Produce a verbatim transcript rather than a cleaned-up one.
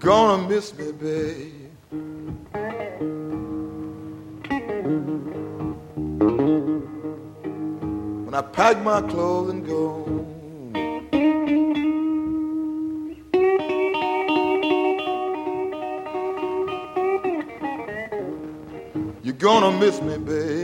gonna miss me, babe. When I pack my clothes and go, you're gonna miss me, babe.